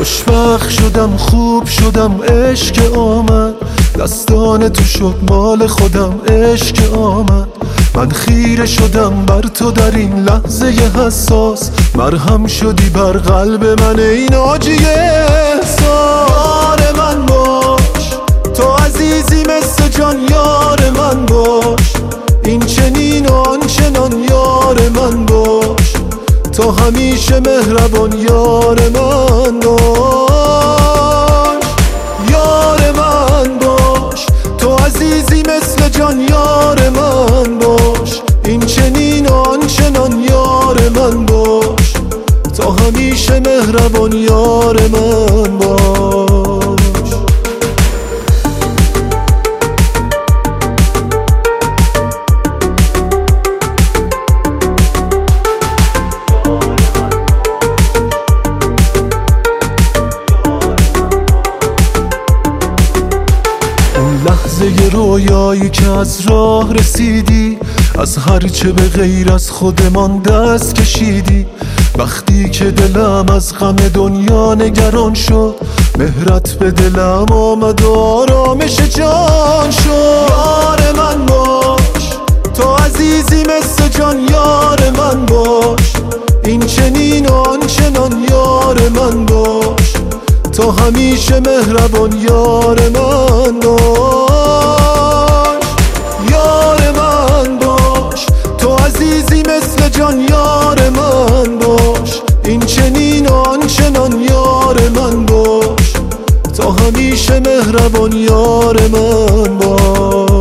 خوشبخت شدم، خوب شدم، عشق آمد، دستان تو شد مال خودم، عشق آمد. من خیره شدم بر تو در این لحظه حساس، مرهم شدی بر قلب من ای ناجی احساس. یار من باش، تو عزیزی مثل جان، یار من باش، این چنین و آنچنان یار من باش، تو همیشه مهربان یار من باش. یار من باش، تو عزیزی مثل جان، یار من باش، این چنین و آنچنان یار من باش، تو همیشه مهربان یار من باش. لحظه رویایی که از راه رسیدی، از هرچه به غیر از خودمان دست کشیدی، وقتی که دلم از غم دنیا نگران شد، مهرت به دلم آمد و آرامش جان شد. یار من باش، تو عزیزی مثل جان، یار من باش، این چنین و آنچنان یار من باش، تو همیشه مهربان یار من باش. یار من باش، تو عزیزی مثل جان، یار من باش، این چنین و آنچنان یار من باش، تو همیشه مهربان یار من باش.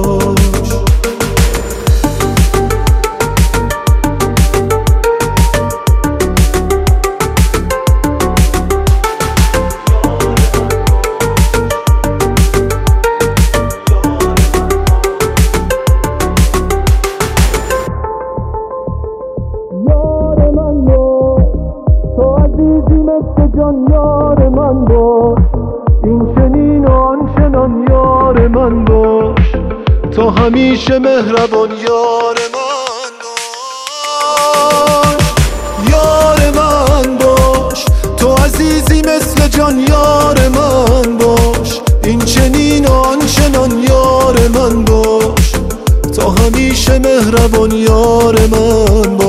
جان یار من باش، این چنین و آنچنان یار من باش، تو همیشه مهربان یار من باش. یار من باش، تو عزیزی مثل جان، یار من باش، این چنین و آنچنان یار من باش، تو همیشه مهربان یار من باش.